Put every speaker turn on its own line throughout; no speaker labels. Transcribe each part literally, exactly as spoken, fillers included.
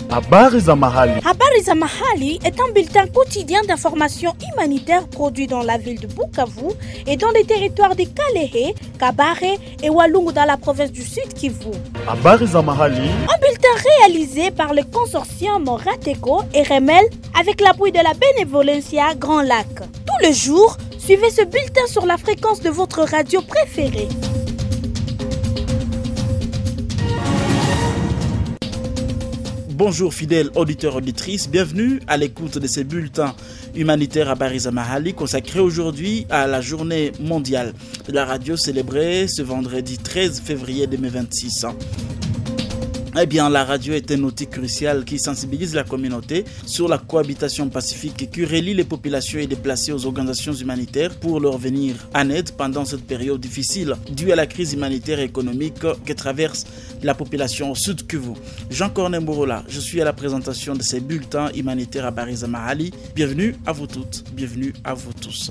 Habari za mahali.
Habari za mahali est un bulletin quotidien d'information humanitaire produit dans la ville de Bukavu et dans les territoires de Kalehe, Kabare et Walungu dans la province du Sud Kivu.
Habari za mahali.
Un bulletin réalisé par le consortium Rateco et Remel avec l'appui de la Benevolencia Grand Lac. Tous les jours, suivez ce bulletin sur la fréquence de votre radio préférée.
Bonjour fidèles auditeurs auditrices, bienvenue à l'écoute de ces bulletins humanitaires à Habari za Mahali consacrés aujourd'hui à la journée mondiale de la radio célébrée ce vendredi treize février deux mille vingt-six. Eh bien, la radio est un outil crucial qui sensibilise la communauté sur la cohabitation pacifique et qui relie les populations et déplacées aux organisations humanitaires pour leur venir en aide pendant cette période difficile due à la crise humanitaire et économique que traverse la population au sud Kivu. Jean-Corné Mborola, je suis à la présentation de ces bulletins humanitaires à Habari za Mahali. Bienvenue à vous toutes, bienvenue à vous tous.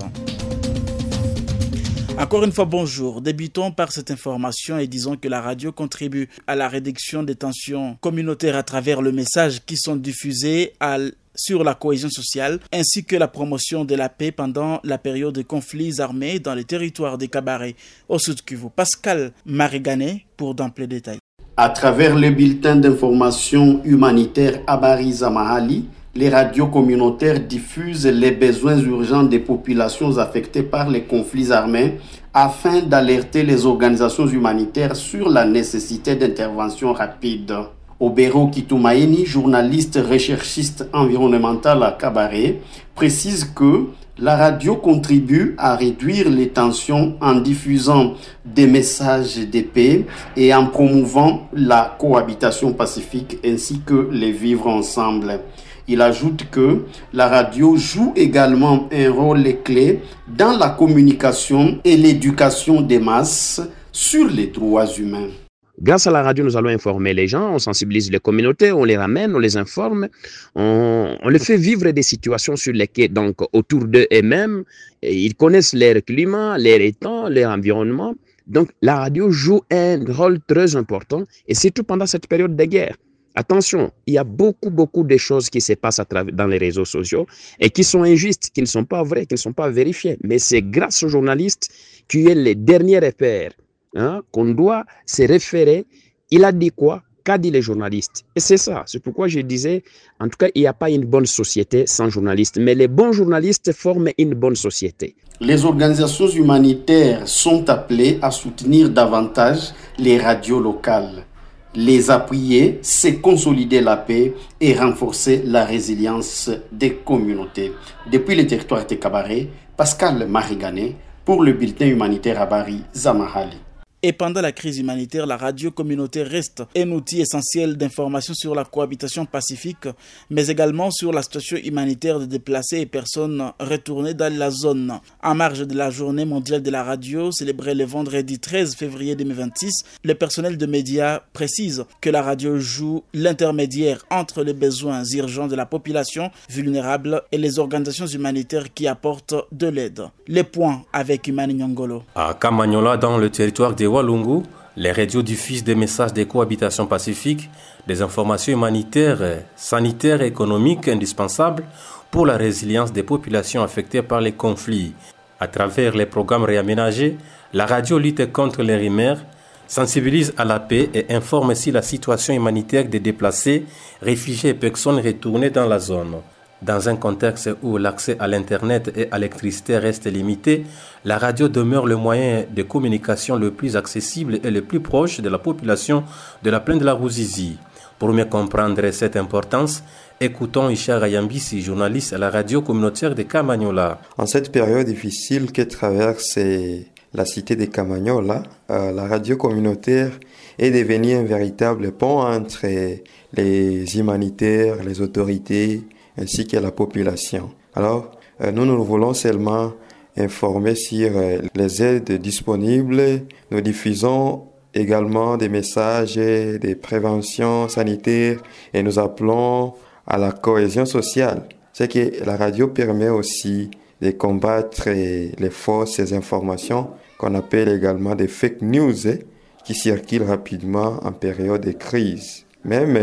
Encore une fois, bonjour. Débutons par cette information et disons que la radio contribue à la réduction des tensions communautaires à travers le message qui sont diffusés à sur la cohésion sociale, ainsi que la promotion de la paix pendant la période de conflits armés dans les territoires de Kabare au sud Kivu. Pascal Marigané pour d'amples détails.
À travers le bulletin d'information humanitaire Habari za Mahali, les radios communautaires diffusent les besoins urgents des populations affectées par les conflits armés afin d'alerter les organisations humanitaires sur la nécessité d'intervention rapide. Obero Kitumaini, journaliste recherchiste environnemental à Kabare, précise que la radio contribue à réduire les tensions en diffusant des messages de paix et en promouvant la cohabitation pacifique ainsi que les vivre ensemble. Il ajoute que la radio joue également un rôle clé dans la communication et l'éducation des masses sur les droits humains.
Grâce à la radio, nous allons informer les gens, on sensibilise les communautés, on les ramène, on les informe, on, on les fait vivre des situations sur lesquelles, donc autour d'eux eux-mêmes, ils connaissent leur climat, leur étang, leur environnement. Donc la radio joue un rôle très important et surtout pendant cette période de guerre. Attention, il y a beaucoup, beaucoup de choses qui se passent à travers, dans les réseaux sociaux et qui sont injustes, qui ne sont pas vraies, qui ne sont pas vérifiées. Mais c'est grâce aux journalistes qui est les derniers repères hein, qu'on doit se référer. Il a dit quoi? Qu'a dit les journalistes? Et c'est ça. C'est pourquoi je disais, en tout cas, il n'y a pas une bonne société sans journalistes. Mais les bons journalistes forment une bonne société.
Les organisations humanitaires sont appelées à soutenir davantage les radios locales. Les appuyer, c'est consolider la paix et renforcer la résilience des communautés. Depuis le territoire de Kabare, Pascal Marigané pour le bulletin humanitaire Habari za Mahali.
Et pendant la crise humanitaire, la radio communautaire reste un outil essentiel d'information sur la cohabitation pacifique, mais également sur la situation humanitaire des déplacés et personnes retournées dans la zone. En marge de la journée mondiale de la radio, célébrée le vendredi treize février deux mille vingt-six, le personnel de médias précise que la radio joue l'intermédiaire entre les besoins urgents de la population vulnérable et les organisations humanitaires qui apportent de l'aide. Les points avec Imani Nyongolo.
À Kamanyola, dans le territoire de Walungu, les radios diffusent des messages de cohabitation pacifique, des informations humanitaires, sanitaires et économiques indispensables pour la résilience des populations affectées par les conflits. À travers les programmes réaménagés, la radio lutte contre les rumeurs, sensibilise à la paix et informe sur la situation humanitaire des déplacés, réfugiés et personnes retournées dans la zone. Dans un contexte où l'accès à l'Internet et à l'électricité reste limité, la radio demeure le moyen de communication le plus accessible et le plus proche de la population de la plaine de la Ruzizi. Pour mieux comprendre cette importance, écoutons Ishara Ayambisi, journaliste à la radio communautaire de Kamanyola.
En cette période difficile que traverse la cité de Kamanyola, euh, la radio communautaire est devenue un véritable pont entre les humanitaires, les autorités, ainsi que la population. Alors, euh, nous nous voulons seulement informer sur euh, les aides disponibles. Nous diffusons également des messages de prévention sanitaire et nous appelons à la cohésion sociale. C'est que la radio permet aussi de combattre les fausses informations qu'on appelle également des fake news qui circulent rapidement en période de crise. Même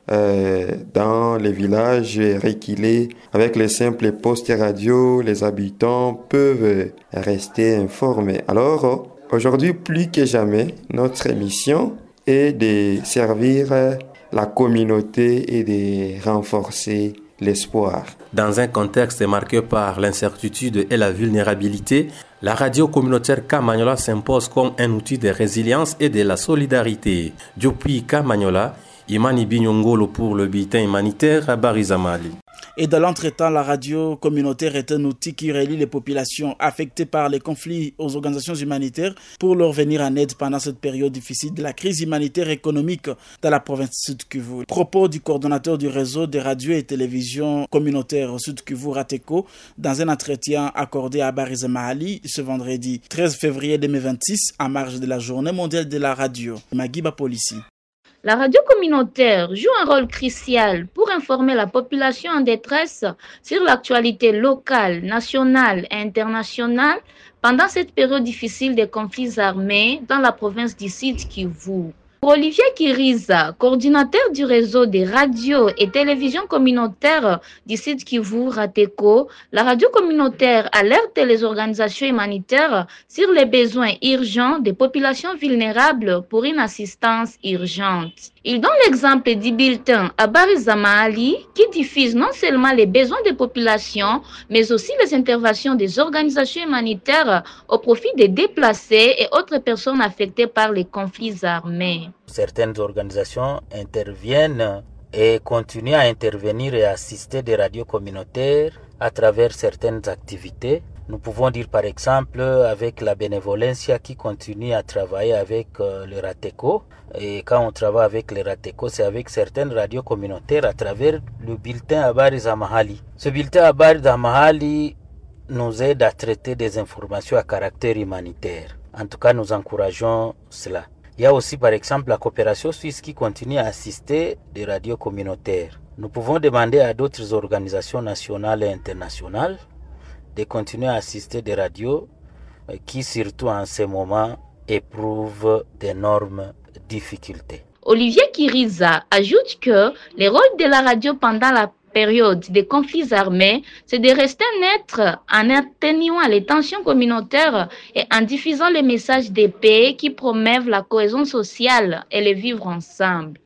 euh, dans les villages reculés. Avec les simples postes radio, les habitants peuvent rester informés. Alors, aujourd'hui, plus que jamais, notre mission est de servir la communauté et de renforcer l'espoir.
Dans un contexte marqué par l'incertitude et la vulnérabilité, la radio communautaire Kamanyola s'impose comme un outil de résilience et de la solidarité. Depuis Kamanyola, Imani Binyongolo pour le bulletin humanitaire à Barizamali.
Et dans l'entretemps, la radio communautaire est un outil qui relie les populations affectées par les conflits aux organisations humanitaires pour leur venir en aide pendant cette période difficile de la crise humanitaire et économique dans la province Sud-Kivu. Propos du coordonnateur du réseau des radios et télévisions communautaires au Sud-Kivu, Rateko, dans un entretien accordé à Barizamahali ce vendredi treize février deux mille vingt-six à marge de la journée mondiale de la radio. Magiba Polici.
La radio communautaire joue un rôle crucial pour informer la population en détresse sur l'actualité locale, nationale et internationale pendant cette période difficile des conflits armés dans la province du Sud-Kivu. Pour Olivier Kiriza, coordinateur du réseau des radios et télévisions communautaires du Sud-Kivu, Rateko, la radio communautaire alerte les organisations humanitaires sur les besoins urgents des populations vulnérables pour une assistance urgente. Il donne l'exemple du bulletin à Barizamahali qui diffuse non seulement les besoins des populations, mais aussi les interventions des organisations humanitaires au profit des déplacés et autres personnes affectées par les conflits armés.
Certaines organisations interviennent et continuent à intervenir et assister des radios communautaires à travers certaines activités. Nous pouvons dire par exemple avec la Benevolencia qui continue à travailler avec euh, le Rateko. Et quand on travaille avec le Rateko, c'est avec certaines radios communautaires à travers le bulletin Habarizamahali. Ce bulletin Habarizamahali nous aide à traiter des informations à caractère humanitaire. En tout cas, nous encourageons cela. Il y a aussi par exemple la coopération suisse qui continue à assister des radios communautaires. Nous pouvons demander à d'autres organisations nationales et internationales de continuer à assister des radios qui, surtout en ce moment, éprouvent d'énormes difficultés.
Olivier Kiriza ajoute que le rôle de la radio pendant la période des conflits armés, c'est de rester neutre en atténuant les tensions communautaires et en diffusant les messages de paix qui promeuvent la cohésion sociale et le vivre ensemble.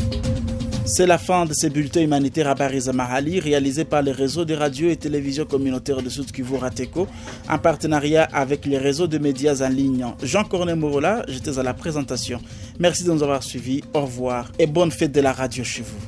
C'est la fin de ces bulletins humanitaires à Barizamahali réalisés par le réseau de radios et télévisions communautaires de Sud-Kivu Rateko en partenariat avec les réseaux de médias en ligne. Jean-Corné Morola, j'étais à la présentation. Merci de nous avoir suivis. Au revoir et bonne fête de la radio chez vous.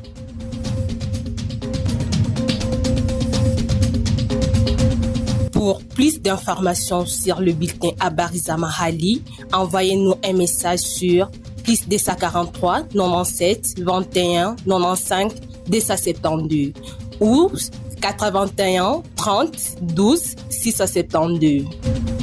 Pour plus d'informations sur le bulletin à Barizamahali, envoyez-nous un message sur plus deux cent quarante-trois, quatre-vingt-dix-sept, vingt et un, quatre-vingt-quinze, deux cent soixante-douze ou quatre-vingt-un, trente, douze, six cent soixante-douze.